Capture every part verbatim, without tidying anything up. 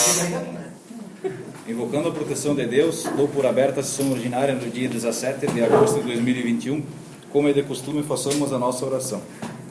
Invocando a proteção de Deus, dou por aberta a sessão ordinária no dia dezessete de agosto de dois mil e vinte e um. Como é de costume, façamos a nossa oração.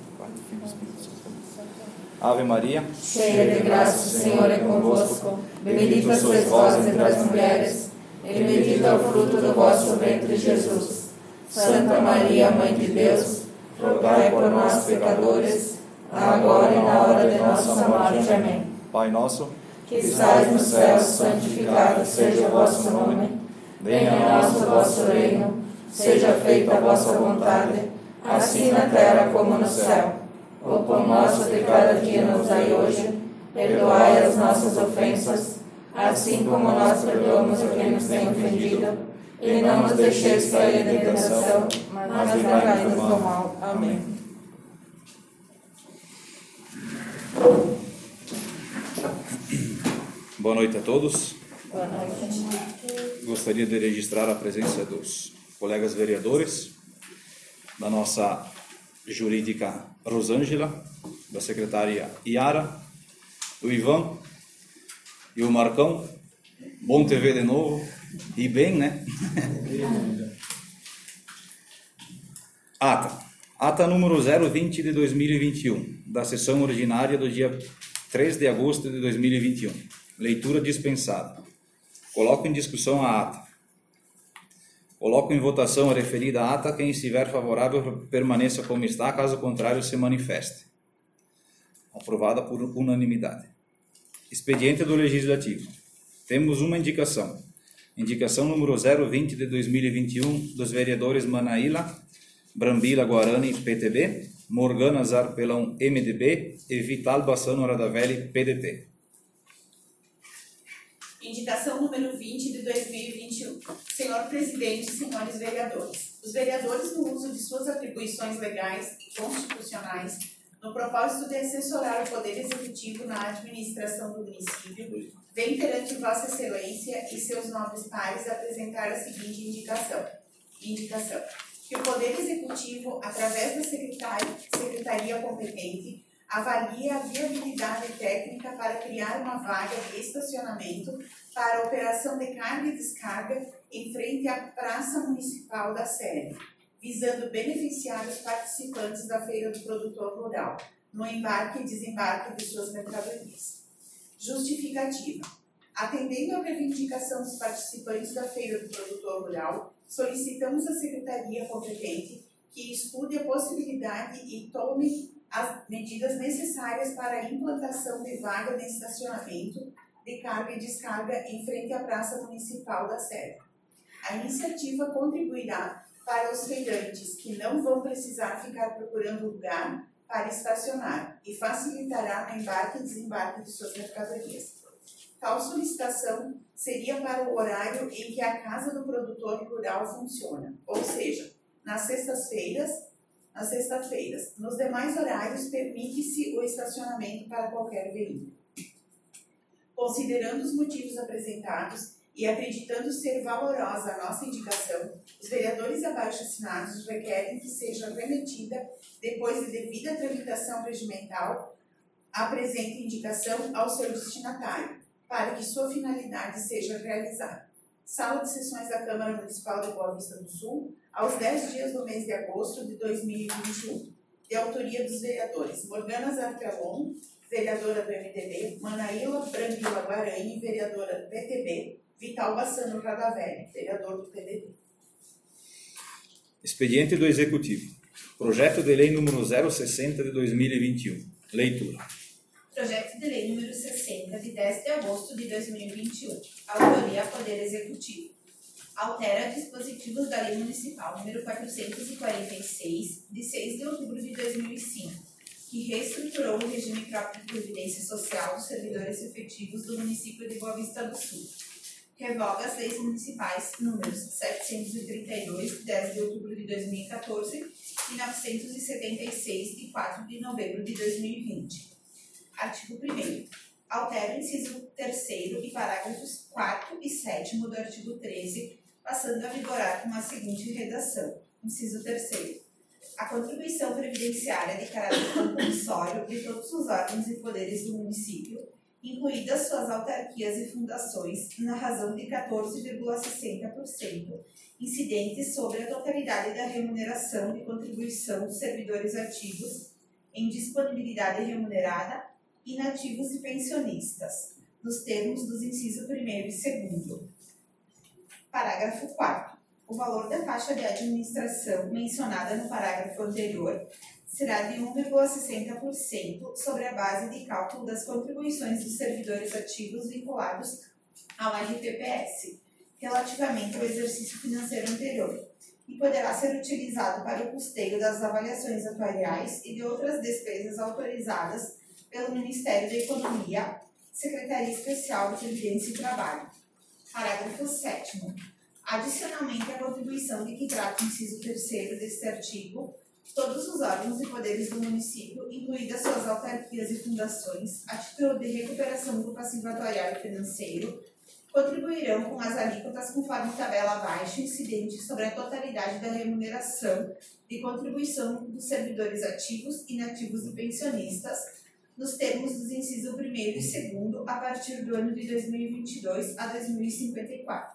Ave Maria, cheia de graça, o Senhor é convosco. Bendita sois vós entre as mulheres, e bendito é o fruto do vosso ventre, Jesus. Santa Maria, Mãe de Deus, rogai por nós, pecadores, agora e na hora de nossa morte. Amém. Pai nosso, que estais no céu, santificado seja o vosso nome. Venha a nós o vosso reino. Seja feita a vossa vontade, assim na terra como no céu. O pão nosso de cada dia nos dai hoje. Perdoai as nossas ofensas, assim como nós perdoamos a quem nos tem ofendido. E não nos deixeis cair em tentação, mas livrai-nos do mal. Amém. Boa noite a todos. Boa noite. Gostaria de registrar a presença dos colegas vereadores, da nossa jurídica Rosângela, da secretária Yara, do Ivan e o Marcão. Bom te ver de novo. E bem, né? Ata. Ata número zero vinte de dois mil e vinte e um, da sessão ordinária do dia três de agosto de dois mil e vinte e um. Leitura dispensada. Coloco em discussão a ata. Coloco em votação a referida ata. Quem estiver favorável permaneça como está, caso contrário se manifeste. Aprovada por unanimidade. Expediente do Legislativo. Temos uma indicação. Indicação número zero vinte de dois mil e vinte e um dos vereadores Manaíla, Brambila Guarani, P T B, Morgana Zarpelão, M D B e Vital Bassano Radavelli, P D T. Indicação número vinte de dois mil e vinte e um. Senhor Presidente, senhores vereadores. Os vereadores, no uso de suas atribuições legais e constitucionais, no propósito de assessorar o Poder Executivo na administração do município, vem perante Vossa Excelência e seus nobres pares apresentar a seguinte indicação. Indicação. Que o Poder Executivo, através da secretária, Secretaria competente, avalie a viabilidade técnica para criar uma vaga de estacionamento para a operação de carga e descarga em frente à Praça Municipal da Sé, visando beneficiar os participantes da Feira do Produtor Rural, no embarque e desembarque de suas mercadorias. Justificativa. Atendendo à reivindicação dos participantes da Feira do Produtor Rural, solicitamos à Secretaria competente que estude a possibilidade e tome as medidas necessárias para a implantação de vaga de estacionamento de carga e descarga em frente à Praça Municipal da Sé. A iniciativa contribuirá para os feirantes que não vão precisar ficar procurando lugar para estacionar e facilitará o embarque e desembarque de suas mercadorias. Tal solicitação seria para o horário em que a Casa do Produtor Rural funciona, ou seja, nas sextas-feiras, nas sextas-feiras. Nos demais horários, permite-se o estacionamento para qualquer veículo. Considerando os motivos apresentados e acreditando ser valorosa a nossa indicação, os vereadores abaixo assinados requerem que seja remetida, depois de devida tramitação regimental, a presente indicação ao seu destinatário, para que sua finalidade seja realizada. Sala de Sessões da Câmara Municipal de Boa Vista do Sul, aos dez dias do mês de agosto de dois mil e vinte e um, de autoria dos vereadores Morgana Zarpelon, vereadora do M D B, Manaíla Brambila Guarani, vereadora do P T B, Vital Bassano Radavelli, vereador do P D T. Expediente do Executivo. Projeto de Lei número zero sessenta de dois mil e vinte e um. Leitura. Projeto de Lei número sessenta, de dez de agosto de dois mil e vinte e um. Autoria Poder Executivo. Altera dispositivos da Lei Municipal número quatrocentos e quarenta e seis, de seis de outubro de dois mil e cinco, que reestruturou o regime próprio de previdência social dos servidores efetivos do município de Boa Vista do Sul. Revoga as leis municipais números setecentos e trinta e dois, de dez de outubro de dois mil e quatorze e novecentos e setenta e seis, de quatro de novembro de dois mil e vinte. Artigo primeiro. Altera o inciso terceiro e parágrafos quarto e sétimo do artigo treze, passando a vigorar com a seguinte redação. Inciso terceiro. A contribuição previdenciária de caráter compulsório de todos os órgãos e poderes do município incluídas suas autarquias e fundações, na razão de quatorze vírgula sessenta por cento, incidentes sobre a totalidade da remuneração de contribuição dos servidores ativos em disponibilidade remunerada, inativos e pensionistas, nos termos dos incisos primeiro e segundo. Parágrafo quarto. O valor da taxa de administração mencionada no parágrafo anterior será de um vírgula sessenta por cento sobre a base de cálculo das contribuições dos servidores ativos vinculados ao R P P S, relativamente ao exercício financeiro anterior, e poderá ser utilizado para o custeio das avaliações atuariais e de outras despesas autorizadas pelo Ministério da Economia, Secretaria Especial de Previdência e Trabalho. Parágrafo sétimo. Adicionalmente à contribuição de que trata o inciso terceiro deste artigo, todos os órgãos e poderes do município, incluídas suas autarquias e fundações, a título de recuperação do passivo atuarial e financeiro, contribuirão com as alíquotas conforme tabela abaixo incidente sobre a totalidade da remuneração de contribuição dos servidores ativos, inativos e pensionistas, nos termos dos incisos primeiro e segundo, a partir do ano de dois mil e vinte e dois a dois mil e cinquenta e quatro.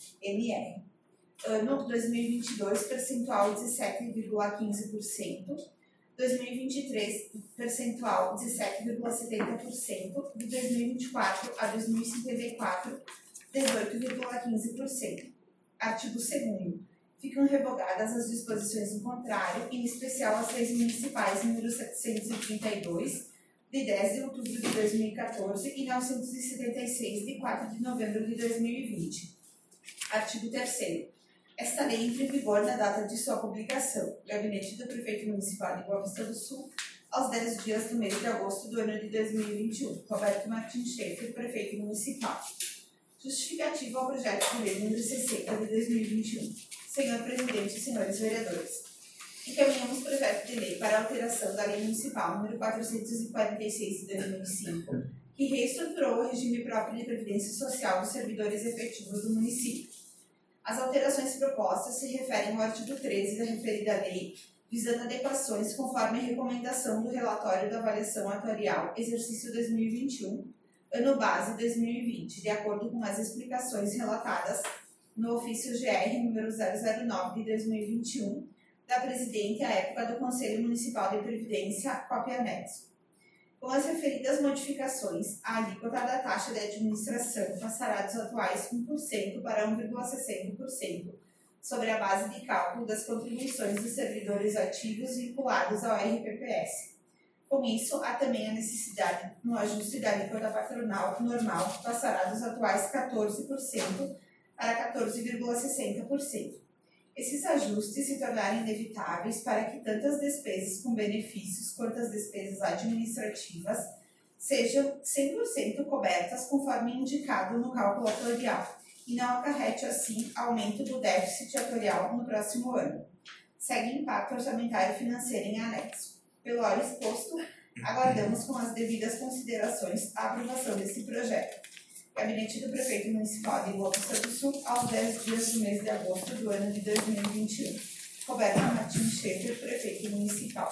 N R. Ano dois mil e vinte e dois, percentual dezessete vírgula quinze por cento. dois mil e vinte e três, percentual dezessete vírgula setenta por cento. De dois mil e vinte e quatro a dois mil e cinquenta e quatro, dezoito vírgula quinze por cento. Artigo segundo. Ficam revogadas as disposições em contrário, em especial as leis municipais número setecentos e trinta e dois, de dez de outubro de dois mil e quatorze, e novecentos e setenta e seis, de quatro de novembro de dois mil e vinte. Artigo terceiro. Esta lei entra em vigor na data de sua publicação. Gabinete do Prefeito Municipal de Boa Vista do Sul, aos dez dias do mês de agosto do ano de dois mil e vinte e um. Roberto Martins Schaeffer, Prefeito Municipal. Justificativa ao projeto de lei número sessenta de dois mil e vinte e um. Senhor Presidente e senhores vereadores, encaminhamos projeto de lei para alteração da Lei Municipal número quatrocentos e quarenta e seis de dois mil e cinco, que reestruturou o regime próprio de previdência social dos servidores efetivos do município. As alterações propostas se referem ao artigo treze da referida lei, visando adequações conforme a recomendação do relatório da avaliação atuarial exercício dois mil e vinte e um, ano base dois mil e vinte, de acordo com as explicações relatadas no ofício G R número zero zero nove de dois mil e vinte e um, da Presidente à época do Conselho Municipal de Previdência, cópia anexo. Com as referidas modificações, a alíquota da taxa de administração passará dos atuais um por cento para um vírgula sessenta por cento, sobre a base de cálculo das contribuições dos servidores ativos vinculados ao R P P S. Com isso, há também a necessidade no ajuste da alíquota patronal normal, que passará dos atuais quatorze por cento para quatorze vírgula sessenta por cento. Esses ajustes se tornarem inevitáveis para que tanto as despesas com benefícios quanto as despesas administrativas sejam cem por cento cobertas conforme indicado no cálculo atuarial e não acarrete, assim, aumento do déficit atuarial no próximo ano. Segue impacto orçamentário financeiro em anexo. Pelo ora exposto, aguardamos com as devidas considerações a aprovação desse projeto. Gabinete do Prefeito Municipal de Boa Vista do Sul, aos dez dias do mês de agosto do ano de dois mil e vinte e um. Roberto Martins Schaeffer, Prefeito Municipal.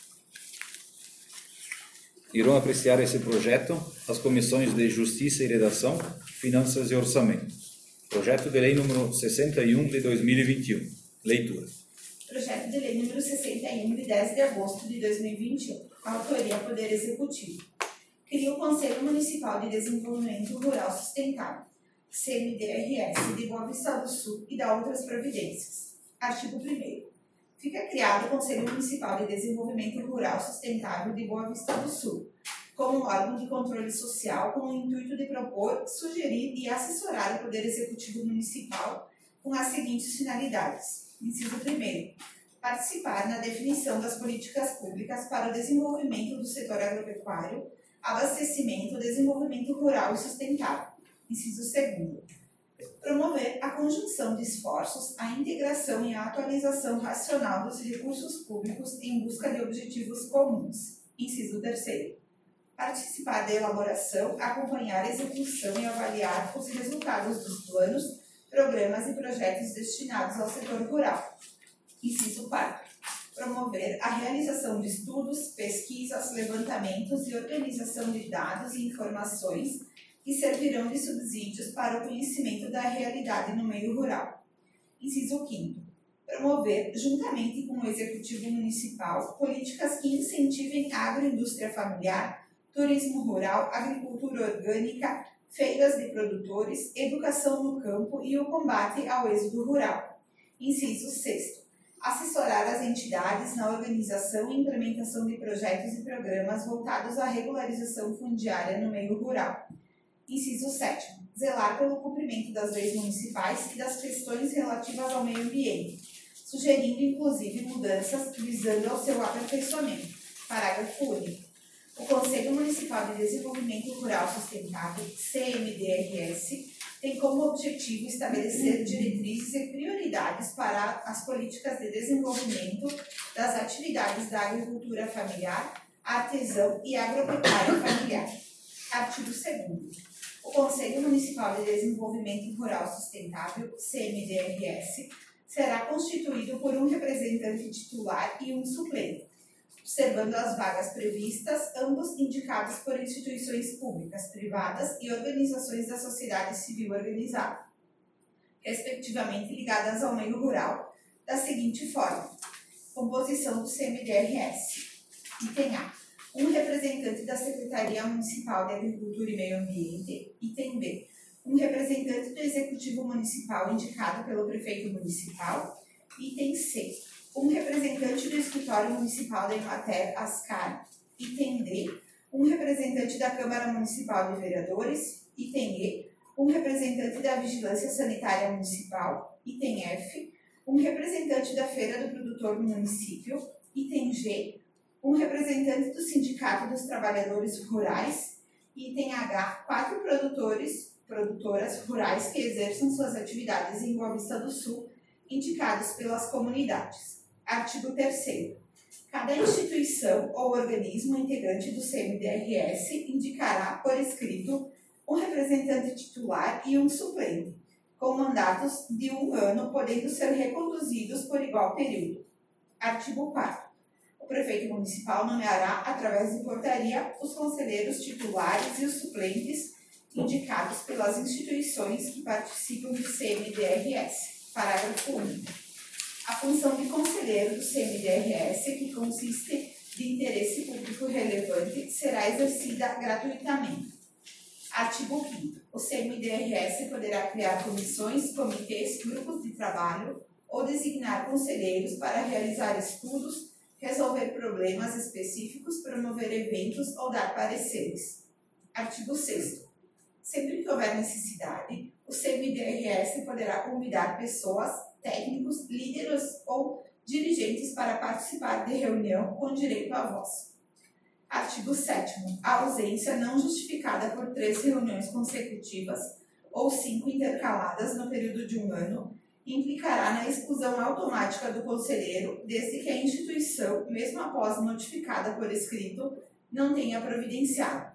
Irão apreciar esse projeto as comissões de Justiça e Redação, Finanças e Orçamento. Projeto de Lei número sessenta e um de dois mil e vinte e um. Leitura. Projeto de Lei número sessenta e um de dez de agosto de dois mil e vinte e um. Autoria Poder Executivo. Cria o Conselho Municipal de Desenvolvimento Rural Sustentável, C M D R S, de Boa Vista do Sul e dá outras providências. Artigo primeiro. Fica criado o Conselho Municipal de Desenvolvimento Rural Sustentável de Boa Vista do Sul, como um órgão de controle social com o intuito de propor, sugerir e assessorar o Poder Executivo Municipal com as seguintes finalidades. Inciso primeiro. Participar na definição das políticas públicas para o desenvolvimento do setor agropecuário, abastecimento, desenvolvimento rural e sustentável. Inciso segundo. Promover a conjunção de esforços, a integração e a atualização racional dos recursos públicos em busca de objetivos comuns. Inciso terceiro. Participar da elaboração, acompanhar a execução e avaliar os resultados dos planos, programas e projetos destinados ao setor rural. Inciso quarto. promover a realização de estudos, pesquisas, levantamentos e organização de dados e informações que servirão de subsídios para o conhecimento da realidade no meio rural. Inciso quinto. Promover, juntamente com o Executivo Municipal, políticas que incentivem a agroindústria familiar, turismo rural, agricultura orgânica, feiras de produtores, educação no campo e o combate ao êxodo rural. Inciso sexto. Assessorar as entidades na organização e implementação de projetos e programas voltados à regularização fundiária no meio rural. Inciso sétimo. Zelar pelo cumprimento das leis municipais e das questões relativas ao meio ambiente, sugerindo inclusive mudanças visando ao seu aperfeiçoamento. Parágrafo único. O Conselho Municipal de Desenvolvimento Rural Sustentável, C M D R S, tem como objetivo estabelecer diretrizes e prioridades para as políticas de desenvolvimento das atividades da agricultura familiar, artesão e agropecuária familiar. Artigo segundo. O Conselho Municipal de Desenvolvimento Rural Sustentável, C M D R S, será constituído por um representante titular e um suplente, observando as vagas previstas, ambos indicados por instituições públicas, privadas e organizações da sociedade civil organizada, respectivamente ligadas ao meio rural, da seguinte forma: composição do C M D R S. Item A. Um representante da Secretaria Municipal de Agricultura e Meio Ambiente. Item B. Um representante do Executivo Municipal indicado pelo Prefeito Municipal. Item C. Um representante do Escritório Municipal da Emater Ascar. Item D. Um representante da Câmara Municipal de Vereadores. Item E. Um representante da Vigilância Sanitária Municipal. Item F. Um representante da Feira do Produtor do município. Item G. Um representante do Sindicato dos Trabalhadores Rurais. Item H. Quatro produtores, produtoras rurais que exerçam suas atividades em Boa Vista do Sul, indicados pelas comunidades. Artigo terceiro. Cada instituição ou organismo integrante do C M D R S indicará, por escrito, um representante titular e um suplente, com mandatos de um ano, podendo ser reconduzidos por igual período. Artigo quarto. O prefeito municipal nomeará, através de portaria, os conselheiros titulares e os suplentes indicados pelas instituições que participam do C M D R S. Parágrafo único. A função de conselheiro do C M D R S, que consiste de interesse público relevante, será exercida gratuitamente. Artigo quinto. O C M D R S poderá criar comissões, comitês, grupos de trabalho ou designar conselheiros para realizar estudos, resolver problemas específicos, promover eventos ou dar pareceres. Artigo sexto. Sempre que houver necessidade, o C M D R S poderá convidar pessoas, técnicos, líderes ou dirigentes para participar de reunião com direito à voz. Artigo sétimo. A ausência não justificada por três reuniões consecutivas ou cinco intercaladas no período de um ano implicará na exclusão automática do conselheiro, desde que a instituição, mesmo após notificada por escrito, não tenha providenciado.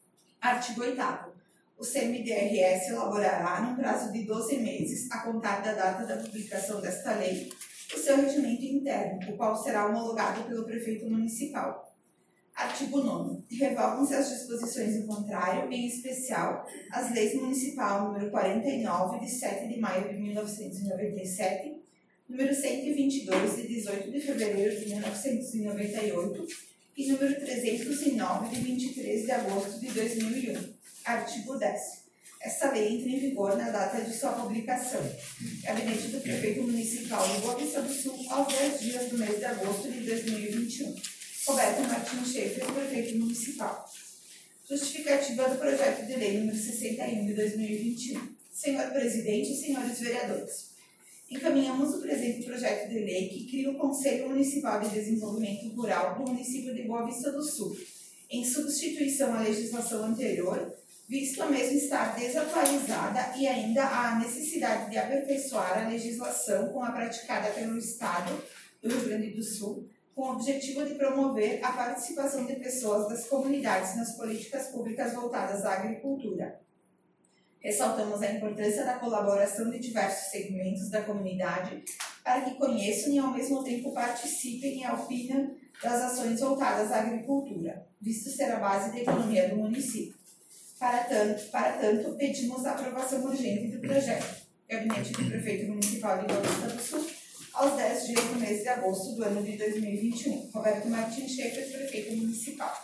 Artigo oitavo. O C M D R S elaborará, num prazo de doze meses, a contar da data da publicação desta lei, o seu regimento interno, o qual será homologado pelo prefeito municipal. Artigo nono. Revogam-se as disposições em contrário, em especial as leis municipal número quarenta e nove, de sete de maio de mil novecentos e noventa e sete, número cento e vinte e dois, de dezoito de fevereiro de mil novecentos e noventa e oito e número trezentos e nove, de vinte e três de agosto de dois mil e um. Artigo décimo. Esta lei entra em vigor na data de sua publicação. Gabinete do Prefeito Municipal de Boa Vista do Sul, aos dez dias do mês de agosto de dois mil e vinte e um. Roberto Martins Schaeffer, Prefeito Municipal. Justificativa do Projeto de Lei número sessenta e um de dois mil e vinte e um. Senhor Presidente e senhores vereadores, encaminhamos o presente projeto de lei que cria o Conselho Municipal de Desenvolvimento Rural do município de Boa Vista do Sul, em substituição à legislação anterior, visto a mesma estar desatualizada e ainda há necessidade de aperfeiçoar a legislação com a praticada pelo Estado do Rio Grande do Sul, com o objetivo de promover a participação de pessoas das comunidades nas políticas públicas voltadas à agricultura. Ressaltamos a importância da colaboração de diversos segmentos da comunidade para que conheçam e, ao mesmo tempo, participem e opinem das ações voltadas à agricultura, visto ser a base da economia do município. Para tanto, para tanto pedimos a aprovação urgente do projeto. Gabinete do Prefeito Municipal de Boa Vista do Sul, aos dez dias do mês de agosto do ano de dois mil e vinte e um. Roberto Martins Schaefer, Prefeito Municipal.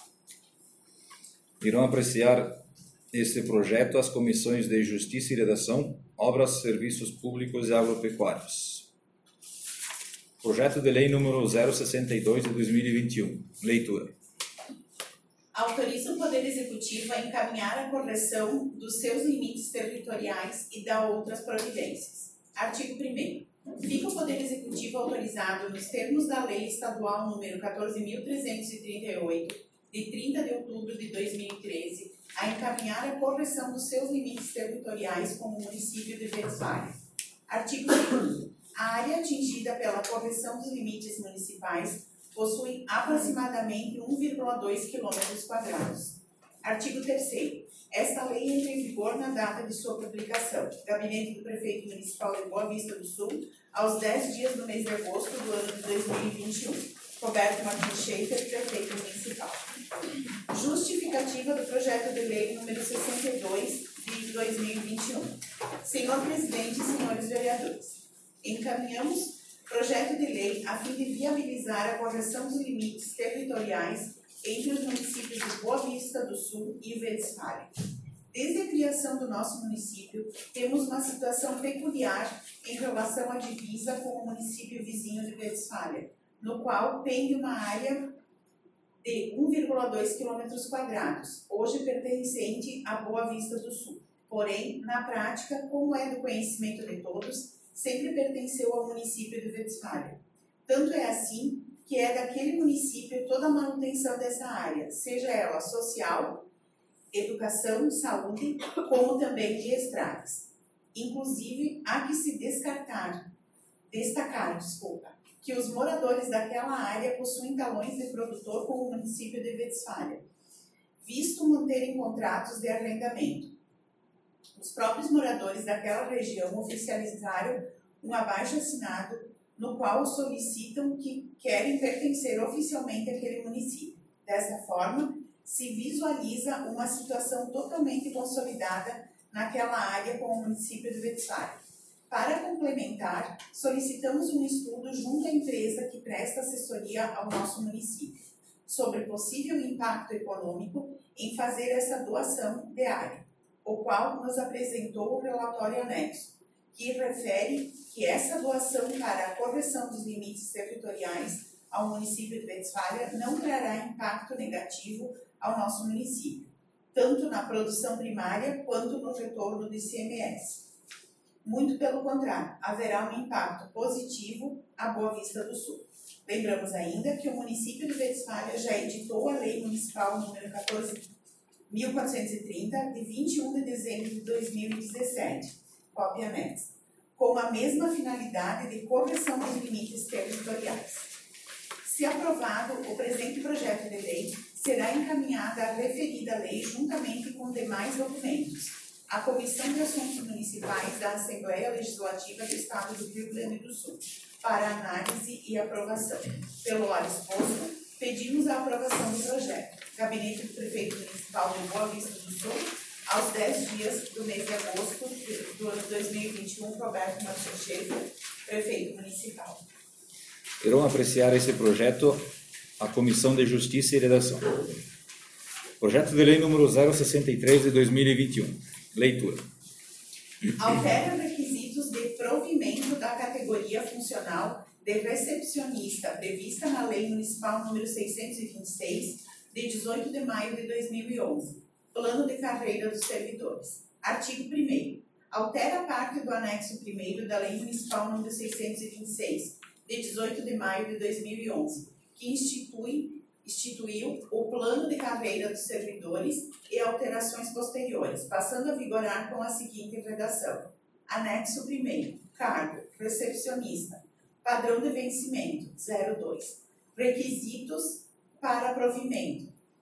Irão apreciar este projeto as comissões de Justiça e Redação, Obras, Serviços Públicos e Agropecuários. Projeto de Lei número zero sessenta e dois de dois mil e vinte e um. Leitura. Autoriza o Poder Executivo a encaminhar a correção dos seus limites territoriais e dá outras providências. Artigo primeiro. Fica o Poder Executivo autorizado, nos termos da Lei Estadual número quatorze mil trezentos e trinta e oito, de trinta de outubro de dois mil e treze, a encaminhar a correção dos seus limites territoriais com o município de Westfália. Artigo segundo. A área atingida pela correção dos limites municipais possui aproximadamente um vírgula dois quilômetros quadrados. Artigo terceiro. Esta lei entra em vigor na data de sua publicação. Gabinete do Prefeito Municipal de Boa Vista do Sul, aos dez dias do mês de agosto do ano de dois mil e vinte e um. Roberto Martins Schaefer, Prefeito Municipal. Justificativa do projeto de lei número sessenta e dois de dois mil e vinte e um. Senhor Presidente e senhores vereadores, encaminhamos projeto de lei a fim de viabilizar a correção dos limites territoriais entre os municípios de Boa Vista do Sul e Westfália. Desde a criação do nosso município, temos uma situação peculiar em relação à divisa com o município vizinho de Westfália, no qual pende uma área de um vírgula dois quilômetros quadrados, hoje pertencente à Boa Vista do Sul. Porém, na prática, como é do conhecimento de todos, sempre pertenceu ao município de Westfália. Tanto é assim que é daquele município toda a manutenção dessa área, seja ela social, educação, saúde, como também de estradas. Inclusive, há que se descartar, destacar, desculpa, que os moradores daquela área possuem talões de produtor com o município de Westfália, visto manterem contratos de arrendamento. Os próprios moradores daquela região oficializaram um abaixo-assinado no qual solicitam que querem pertencer oficialmente àquele município. Desta forma, se visualiza uma situação totalmente consolidada naquela área com o município de Westfália. Para complementar, solicitamos um estudo junto à empresa que presta assessoria ao nosso município sobre possível impacto econômico em fazer essa doação de área, o qual nos apresentou o relatório anexo, que refere que essa doação para a correção dos limites territoriais ao município de Westfália não trará impacto negativo ao nosso município, tanto na produção primária quanto no retorno do I C M S. Muito pelo contrário, haverá um impacto positivo à Boa Vista do Sul. Lembramos ainda que o município de Westfália já editou a Lei Municipal número quatorze mil quatrocentos e trinta, de vinte e um de dezembro de dois mil e dezessete, cópia anexa, com a mesma finalidade de correção dos limites territoriais. Se aprovado, o presente projeto de lei será encaminhado à referida lei juntamente com demais documentos à Comissão de Assuntos Municipais da Assembleia Legislativa do Estado do Rio Grande do Sul, para análise e aprovação. Pelo ora exposto, pedimos a aprovação do projeto. Gabinete do Prefeito Municipal de Boa Vista do Sul, aos dez dias do mês de agosto do ano dois mil e vinte e um, Roberto Martins Schaefer, Prefeito Municipal. Irão apreciar esse projeto a Comissão de Justiça e Redação. Projeto de Lei número zero sessenta e três de dois mil e vinte e um. Leitura. Altera requisitos de provimento da categoria funcional de recepcionista prevista na Lei Municipal número seiscentos e vinte e seis, de dezoito de maio de dois mil e onze. Plano de carreira dos servidores. Artigo primeiro. Altera parte do anexo primeiro da Lei Municipal número seiscentos e vinte e seis, de dezoito de maio de dois mil e onze, que institui instituiu o plano de carreira dos servidores e alterações posteriores, passando a vigorar com a seguinte redação. Anexo primeiro. Cargo. Recepcionista. Padrão de vencimento. zero dois. Requisitos para provimento.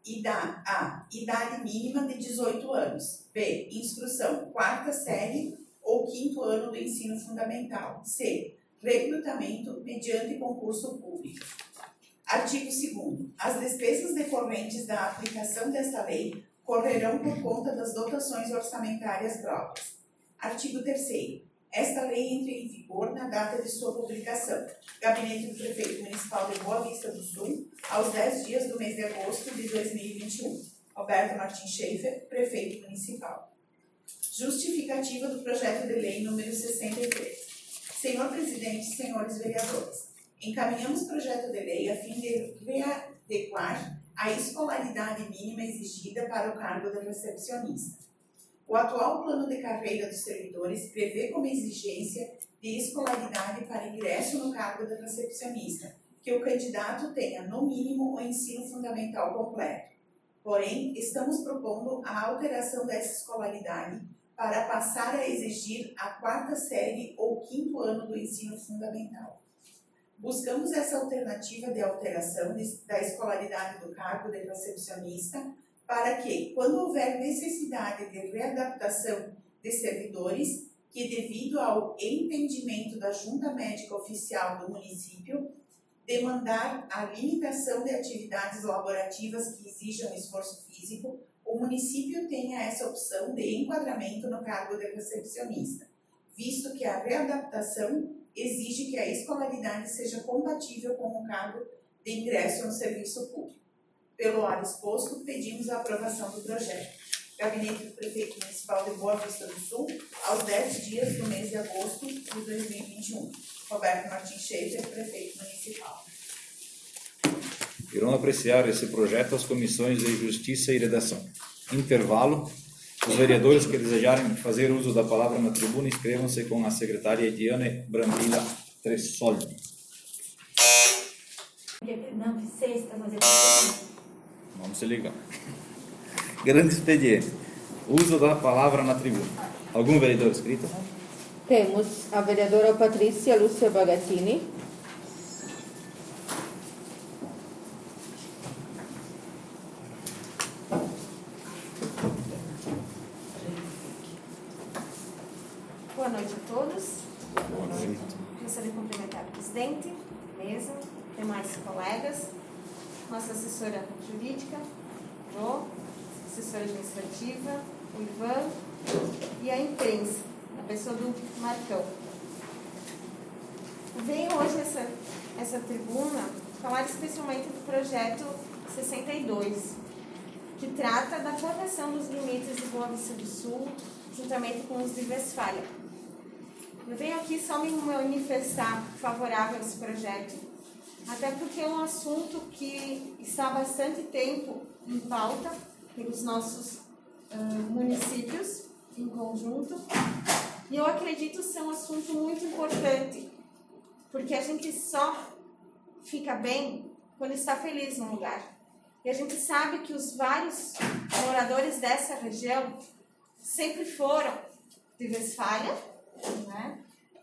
Ida, A. Idade mínima de dezoito anos. B. Instrução quarta série ou quinto ano do ensino fundamental. C. Recrutamento mediante concurso público. Artigo segundo. As despesas decorrentes da aplicação desta lei correrão por conta das dotações orçamentárias próprias. Artigo terceiro. Esta lei entra em vigor na data de sua publicação. Gabinete do Prefeito Municipal de Boa Vista do Sul, aos dez dias do mês de agosto de dois mil e vinte e um. Roberto Martins Schaefer, Prefeito Municipal. Justificativa do projeto de lei número sessenta e três. Senhor Presidente, senhores vereadores, encaminhamos o projeto de lei a fim de readequar a escolaridade mínima exigida para o cargo de recepcionista. O atual plano de carreira dos servidores prevê como exigência de escolaridade para ingresso no cargo de recepcionista, que o candidato tenha, no mínimo, o ensino fundamental completo. Porém, estamos propondo a alteração dessa escolaridade para passar a exigir a quarta série ou quinto ano do ensino fundamental. Buscamos essa alternativa de alteração da escolaridade do cargo de recepcionista para que, quando houver necessidade de readaptação de servidores, que devido ao entendimento da Junta Médica Oficial do município, demandar a limitação de atividades laborativas que exijam esforço físico, o município tenha essa opção de enquadramento no cargo de recepcionista, visto que a readaptação exige que a escolaridade seja compatível com o cargo de ingresso no serviço público. Pelo ar exposto, pedimos a aprovação do projeto. Gabinete do Prefeito Municipal de Boa Vista do Sul, aos dez dias do mês de agosto de dois mil e vinte e um. Roberto Martins Schaefer, Prefeito Municipal. Irão apreciar esse projeto as comissões de Justiça e Redação. Intervalo. Os vereadores que desejarem fazer uso da palavra na tribuna, inscrevam-se com a secretária Ediane Brambila Tressoli. Não, sexta, mas é Vamos se ligar. Grande expediente. Uso da palavra na tribuna. Algum vereador inscrito? Temos a vereadora Patrícia Lúcia Bagatini. Boa noite a todos. Boa noite. Gostaria de cumprimentar o presidente, mesa, demais colegas, nossa assessora jurídica, Jo, assessora administrativa, o Ivan e a imprensa, a pessoa do Marcão. Venho hoje essa, essa tribuna falar especialmente do projeto sessenta e dois, que trata da correção dos limites de Boa Vista do Sul, juntamente com os de Westfália. Eu venho aqui só me manifestar favorável a esse projeto, até porque é um assunto que está há bastante tempo em pauta pelos nossos uh, municípios em conjunto, e eu acredito ser um assunto muito importante, porque a gente só fica bem quando está feliz num lugar. E a gente sabe que os vários moradores dessa região sempre foram de Westfália, né?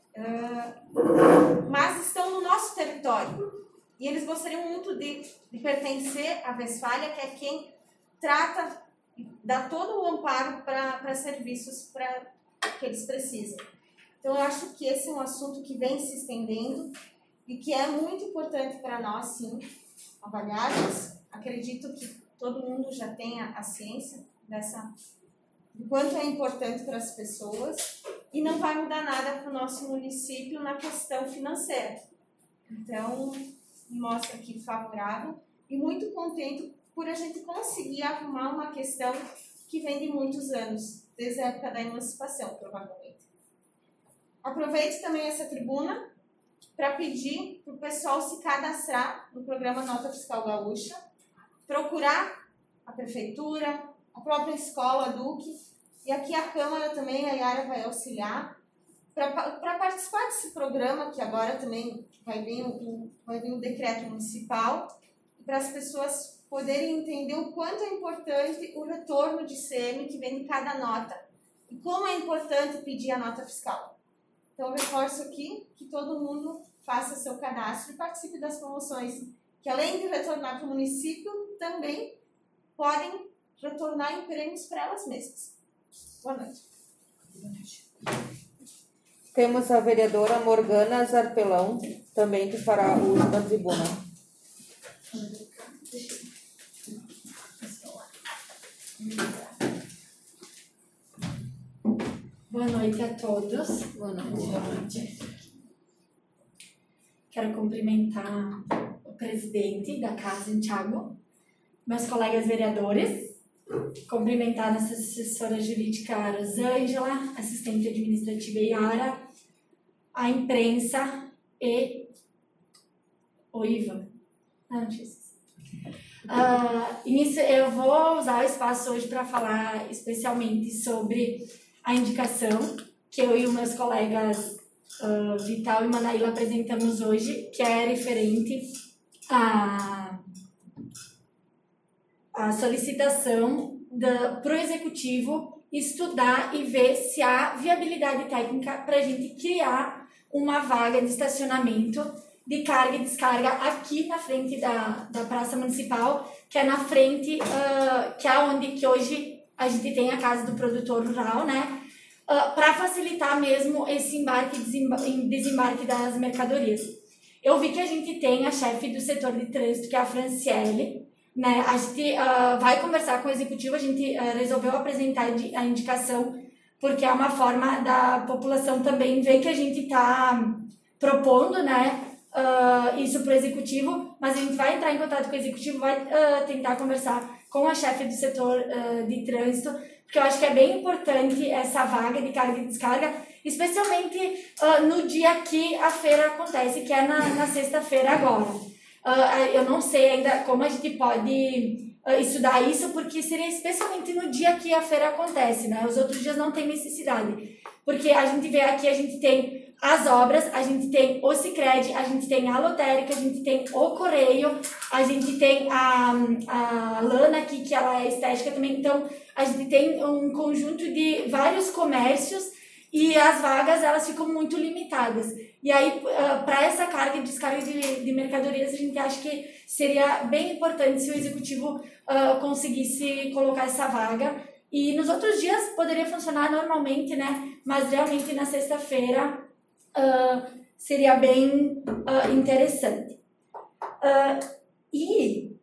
Uh, mas estão no nosso território. E eles gostariam muito de, de pertencer à Westfália, que é quem trata, dá todo o amparo para serviços pra, que eles precisam. Então, eu acho que esse é um assunto que vem se estendendo e que é muito importante para nós, sim, avaliarmos. Acredito que todo mundo já tenha a ciência dessa, do quanto é importante para as pessoas, e não vai mudar nada para o nosso município na questão financeira. Então, me mostro aqui favorável e muito contente por a gente conseguir arrumar uma questão que vem de muitos anos, desde a época da emancipação, provavelmente. Aproveito também essa tribuna para pedir para o pessoal se cadastrar no programa Nota Fiscal Gaúcha, procurar a prefeitura, a própria escola, a Duque, e aqui a Câmara também, a Yara vai auxiliar, para participar desse programa, que agora também vai vir o, vai vir o decreto municipal, para as pessoas poderem entender o quanto é importante o retorno de C M que vem de cada nota, e como é importante pedir a nota fiscal. Então, eu reforço aqui que todo mundo faça seu cadastro e participe das promoções, que além de retornar para o município, também podem retornar em prêmios para elas mesmas. Boa noite. Temos a vereadora Morgana Zarpelão, também que fará uso da tribuna. Boa noite a todos. Boa noite. Boa noite. Quero cumprimentar o presidente da Casa, Thiago, meus colegas vereadores, cumprimentar nossa assessora jurídica Rosângela, assistente administrativa Yara, a imprensa e o Ivan. Ah, não tinha esquecido. Uh, início, eu vou usar o espaço hoje para falar especialmente sobre a indicação que eu e os meus colegas uh, Vital e Manaíla apresentamos hoje, que é referente à, à solicitação para o Executivo estudar e ver se há viabilidade técnica para a gente criar uma vaga de estacionamento de carga e descarga aqui na frente da, da Praça Municipal, que é na frente, uh, que é onde que hoje a gente tem a Casa do Produtor Rural, né? Uh, para facilitar mesmo esse embarque e desemba- desembarque das mercadorias. Eu vi que a gente tem a chefe do setor de trânsito, que é a Franciele, né? A gente uh, vai conversar com o executivo, a gente uh, resolveu apresentar a indicação, porque é uma forma da população também ver que a gente está propondo, né? Uh, isso para o executivo, mas a gente vai entrar em contato com o executivo, vai uh, tentar conversar com a chefe do setor uh, de trânsito, porque eu acho que é bem importante essa vaga de carga e descarga, especialmente uh, no dia que a feira acontece, que é na, na sexta-feira agora. Uh, eu não sei ainda como a gente pode uh, estudar isso, porque seria especialmente no dia que a feira acontece, né? Os outros dias não tem necessidade, porque a gente vê aqui, a gente tem as obras, a gente tem o Sicredi, a gente tem a lotérica, a gente tem o Correio, a gente tem a, a Lana aqui, que ela é estética também, então a gente tem um conjunto de vários comércios e as vagas, elas ficam muito limitadas. E aí, uh, para essa carga e descarga de, de mercadorias, a gente acha que seria bem importante se o executivo uh, conseguisse colocar essa vaga. E nos outros dias poderia funcionar normalmente, né? Mas realmente na sexta-feira Uh, seria bem uh, interessante. Uh, e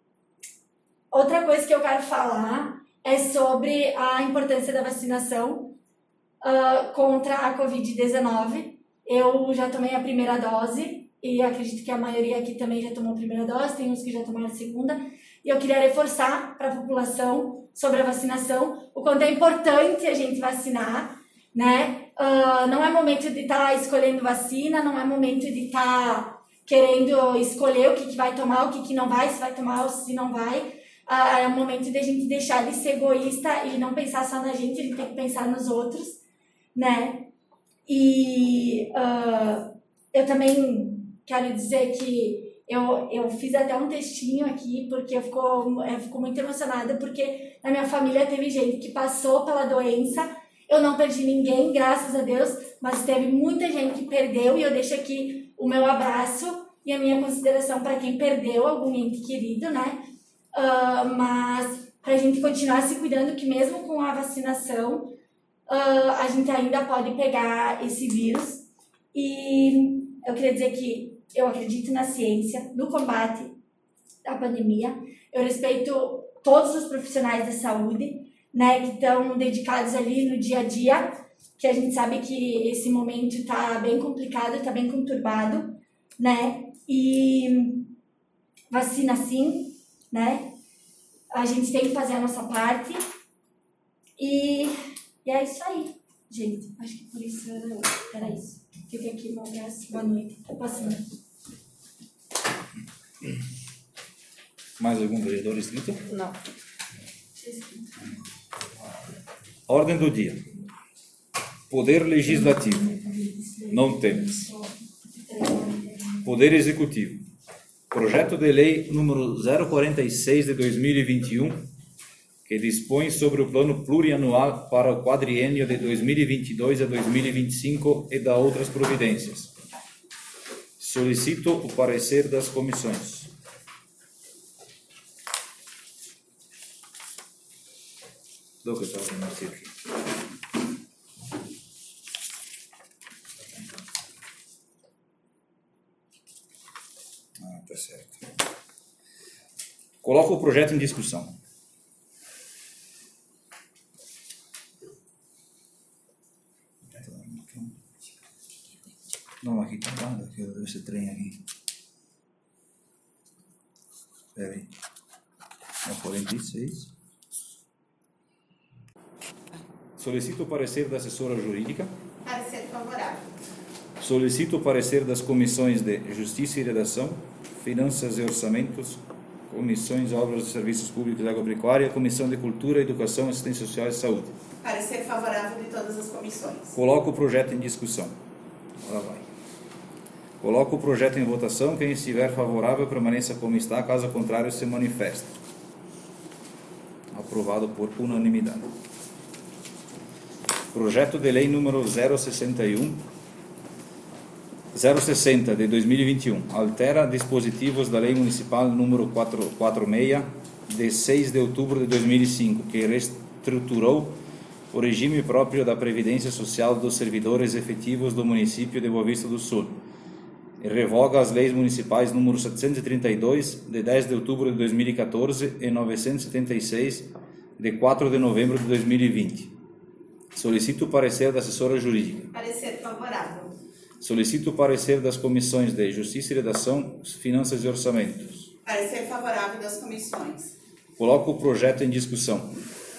outra coisa que eu quero falar é sobre a importância da vacinação uh, contra a covid dezenove. Eu já tomei a primeira dose e acredito que a maioria aqui também já tomou a primeira dose, tem uns que já tomaram a segunda. E eu queria reforçar para a população sobre a vacinação, o quanto é importante a gente vacinar, né? Uh, não é momento de estar tá escolhendo vacina, não é momento de estar tá querendo escolher o que, que vai tomar, o que, que não vai, se vai tomar ou se não vai. Uh, é o momento de a gente deixar de ser egoísta e não pensar só na gente, a gente tem que pensar nos outros, né? E uh, eu também quero dizer que eu, eu fiz até um textinho aqui, porque eu fico, eu fico muito emocionada, porque na minha família teve gente que passou pela doença. Eu não perdi ninguém, graças a Deus, mas teve muita gente que perdeu, e eu deixo aqui o meu abraço e a minha consideração para quem perdeu algum ente querido, né? Uh, mas para a gente continuar se cuidando, que mesmo com a vacinação, uh, a gente ainda pode pegar esse vírus. E eu queria dizer que eu acredito na ciência, no combate à pandemia. Eu respeito todos os profissionais da saúde, né, que estão dedicados ali no dia a dia, que a gente sabe que esse momento está bem complicado, está bem conturbado, né, e vacina sim, né, a gente tem que fazer a nossa parte, e, e é isso aí, gente, acho que por isso era, era isso. Fica aqui, um abraço, boa noite, até a próxima. Mais algum vereador inscrito? Não. Ordem do dia. Poder Legislativo. Não temos. Poder Executivo. Projeto de Lei número zero quarenta e seis de dois mil e vinte e um, que dispõe sobre o plano plurianual para o quadriênio de dois mil e vinte e dois a dois mil e vinte e cinco e da outras providências. Solicito o parecer das comissões. Do que está vendo aqui. Ah, tá certo. Coloco o projeto em discussão. Não, aqui tá dando, aqui, esse trem aqui. Espera aí. É quarenta e seis. Solicito o parecer da assessora jurídica. Parecer favorável. Solicito o parecer das comissões de Justiça e Redação, Finanças e Orçamentos, Comissões de Obras e Serviços Públicos e Agropecuária, Comissão de Cultura, Educação, Assistência Social e Saúde. Parecer favorável de todas as comissões. Coloco o projeto em discussão. Agora vai. Coloco o projeto em votação. Quem estiver favorável, permaneça como está. Caso contrário, se manifesta. Aprovado por unanimidade. Projeto de Lei número zero sessenta e um, zero sessenta de dois mil e vinte e um. Altera dispositivos da Lei Municipal número quatrocentos e quarenta e seis de seis de outubro de dois mil e cinco, que reestruturou o regime próprio da Previdência Social dos servidores efetivos do município de Boa Vista do Sul. E revoga as leis municipais número setecentos e trinta e dois, de dez de outubro de dois mil e quatorze, e novecentos e setenta e seis, de quatro de novembro de dois mil e vinte. Solicito o parecer da assessora jurídica. Parecer favorável. Solicito o parecer das comissões de Justiça e Redação, Finanças e Orçamentos. Parecer favorável das comissões. Coloco o projeto em discussão.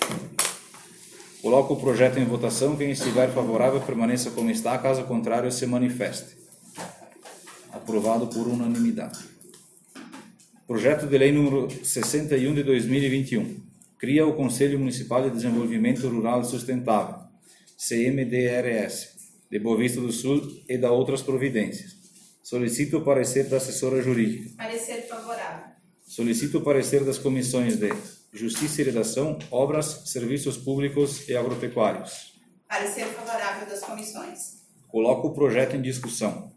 Coloco o projeto em votação. Quem estiver favorável, permaneça como está. Caso contrário, se manifeste. Aprovado por unanimidade. Projeto de Lei número sessenta e um de dois mil e vinte e um. Cria o Conselho Municipal de Desenvolvimento Rural Sustentável, C M D R S, de Boa Vista do Sul e da outras providências. Solicito o parecer da assessora jurídica. Parecer favorável. Solicito o parecer das comissões de Justiça e Redação, Obras, Serviços Públicos e Agropecuários. Parecer favorável das comissões. Coloco o projeto em discussão.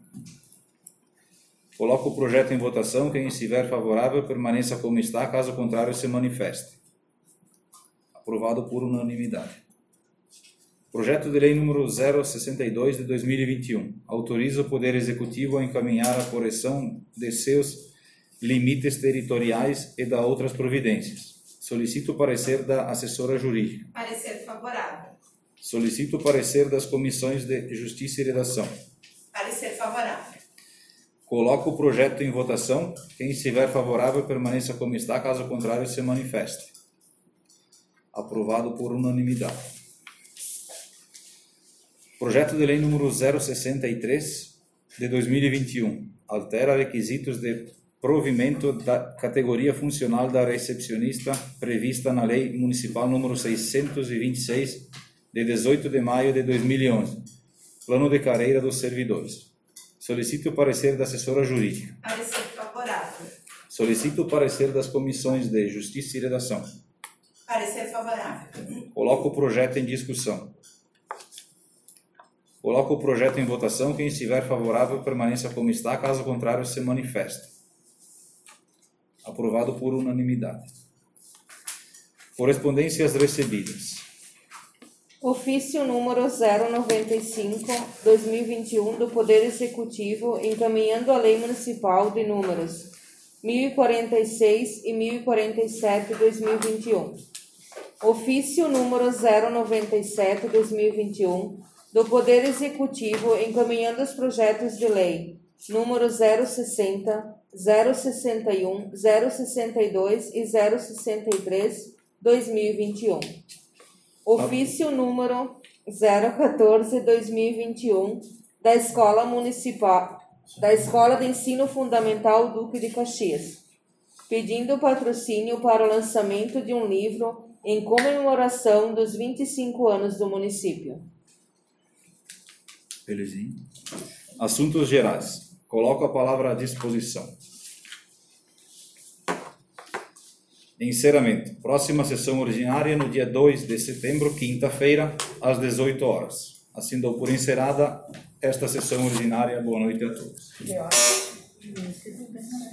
Coloco o projeto em votação. Quem estiver favorável, permaneça como está. Caso contrário, se manifeste. Aprovado por unanimidade. Projeto de Lei número zero sessenta e dois de dois mil e vinte e um. Autoriza o Poder Executivo a encaminhar a correção de seus limites territoriais e da outras providências. Solicito o parecer da assessora jurídica. Parecer favorável. Solicito o parecer das comissões de Justiça e Redação. Parecer favorável. Coloco o projeto em votação. Quem estiver favorável, permaneça como está. Caso contrário, se manifeste. Aprovado por unanimidade. Projeto de Lei número zero sessenta e três de dois mil e vinte e um. Altera requisitos de provimento da categoria funcional da recepcionista prevista na Lei Municipal número seiscentos e vinte e seis de dezoito de maio de dois mil e onze. Plano de carreira dos servidores. Solicito o parecer da assessora jurídica. Parecer favorável. Solicito o parecer das comissões de Justiça e Redação. Parecer favorável. Coloco o projeto em discussão. Coloco o projeto em votação. Quem estiver favorável, permaneça como está. Caso contrário, se manifeste. Aprovado por unanimidade. Correspondências recebidas. Ofício número zero noventa e cinco, dois mil e vinte e um do Poder Executivo, encaminhando a Lei Municipal de números mil e quarenta e seis e mil e quarenta e sete, dois mil e vinte e um. Ofício número zero noventa e sete, dois mil e vinte e um do Poder Executivo, encaminhando os projetos de lei número zero sessenta, zero sessenta e um, zero sessenta e dois e zero sessenta e três, dois mil e vinte e um. Ofício número zero quatorze, dois mil e vinte e um da Escola Municipal, da Escola de Ensino Fundamental Duque de Caxias, pedindo patrocínio para o lançamento de um livro em comemoração dos vinte e cinco anos do município. Belezinha. Assuntos gerais. Coloco a palavra à disposição. Encerramento. Próxima sessão ordinária no dia dois de setembro, quinta-feira, às dezoito horas. Assim dou por encerrada esta sessão ordinária. Boa noite a todos.